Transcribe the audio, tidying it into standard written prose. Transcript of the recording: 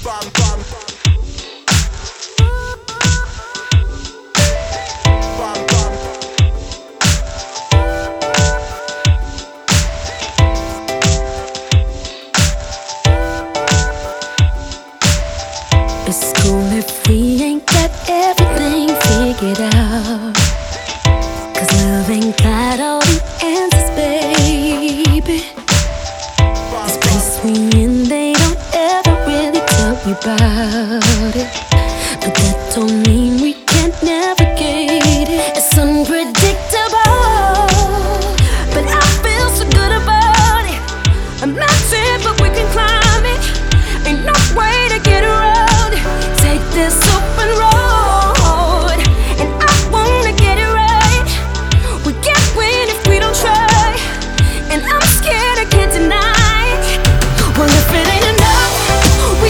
It's cool if we ain't got everything figured out, 'cause love ain't got all the answers, baby. This place we in, they don't ever really tell you about it, but that don't mean we can't navigate it. It's unpredictable.